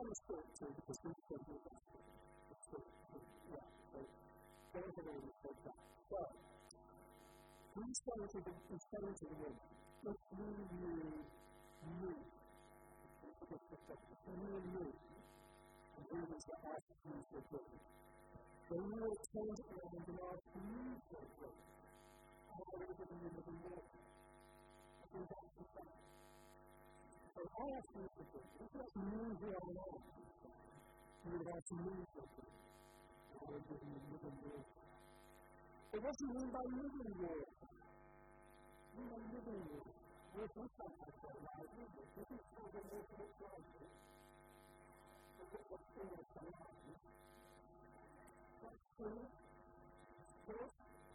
to speak to because we think we're going to speak to. Yeah, so there's a way to take that. So, he's saying to the women, if you knew me, if you knew me, and who was the ask you for good, then you would turn it around and ask me for good. And I would have given you living water. I think that's the same. So I ask you for good. If you ask me who I am, you would ask me for good. And I would give you living water. But what do you mean by living water? You mean living water. What is that I say? This is how the water looks like. Look at what's in it tonight. That's true. Good.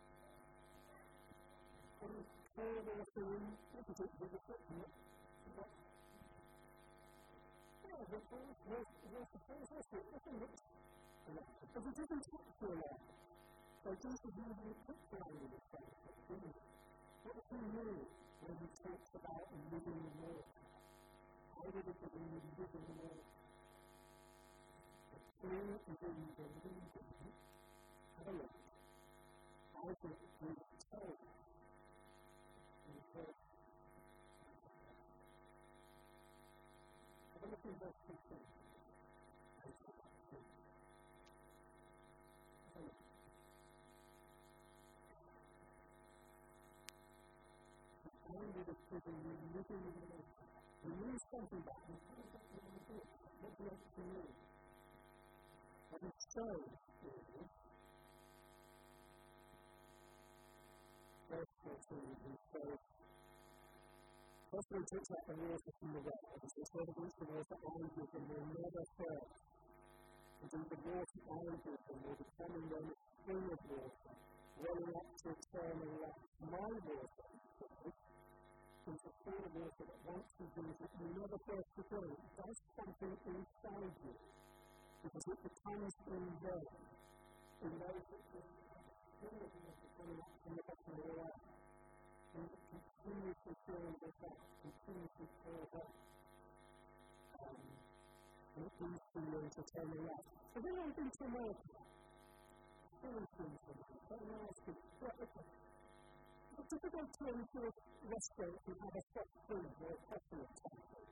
And clear water in. Look at it with the footnote. Yeah, the first it doesn't look because it doesn't take too long. So Jesus usually puts down with the fact, didn't he? What does he mean when he talks about living water? How did it mean living water? The clue is in the leading. Have a look. I think we were told in verse. Have a look in verse 15. With a living water. You need something back. You can't get what you do. What do you have to do? What it shows is, verse 14, he says, first he takes out the water from the well, and says, where the water I give them will never fail. Indeed, the water I give them will become in them a spring of water, welling up to eternal life. My water, is a pool of water that once you drink it, you never thirst again. It does something inside you, because it becomes in there. In those that you feel it coming up from the bottom of your life, and it continuously fills us up, continuously fills up. And it leads to you into eternal life. So when I've been to America, I'm asking, it's difficult to enter a restaurant and have a fresh food or a coffee or something.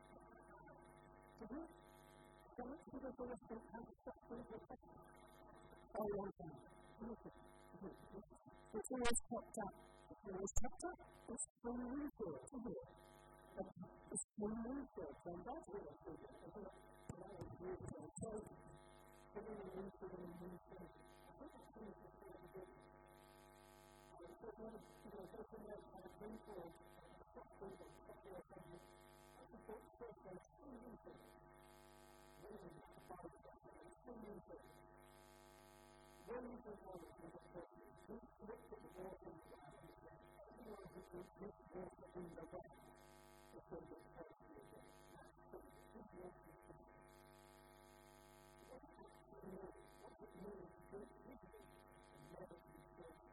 Can it be that the restaurant has a fresh food or a coffee? Oh, one thing. It's always kept up. It's always kept up. It's fully resourced, isn't it? It's fully resourced, and that's what it's doing, isn't it? And that is really good. So, giving an incident in these things, I think it's really good. So when something else has been for a structure or structure or something, I think that's first one, it's still useful. Reason to find it, it's still useful. When you think of it as a person, you look at the water in the ground and say, everyone who thinks this water in the ground is going to be person in the ground. That's true. This water is true. What does it mean? What does it mean to drink this and never be thirsty?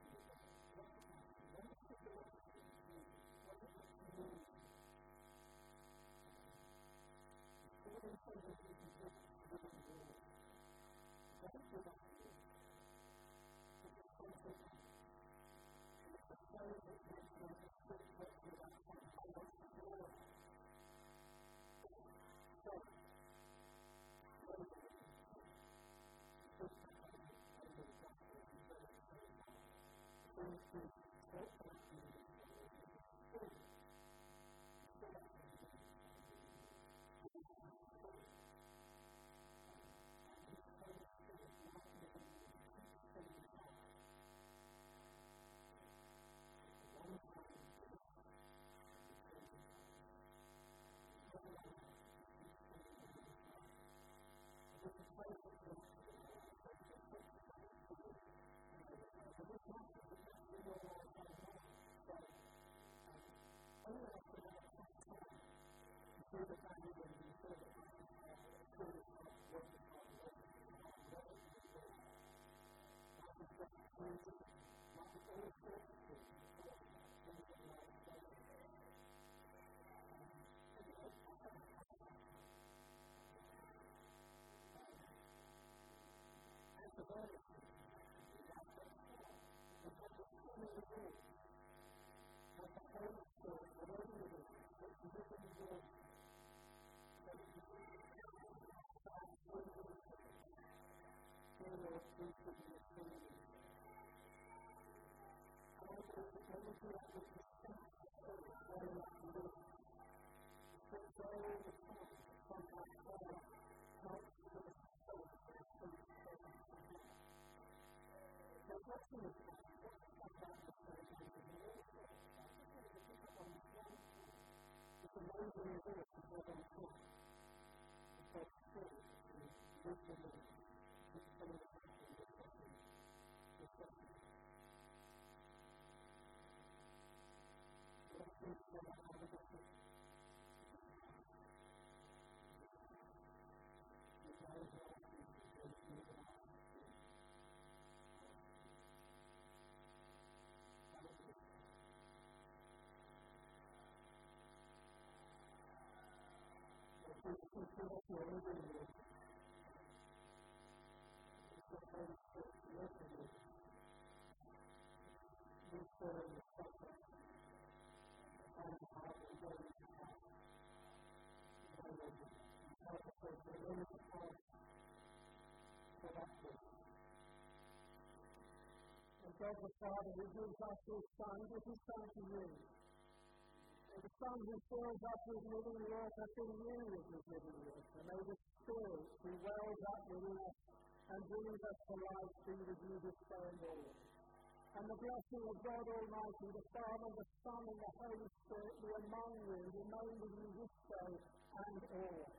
God the Father who gives us His Son, gives His Son to you. And the Son who fills us with living water to you with His living water. May the Spirit who wells up within us and brings us to life be with you this day and always. And the blessing of God Almighty, the Father, the Son, and the Holy Spirit be among you and remain with you this day and always.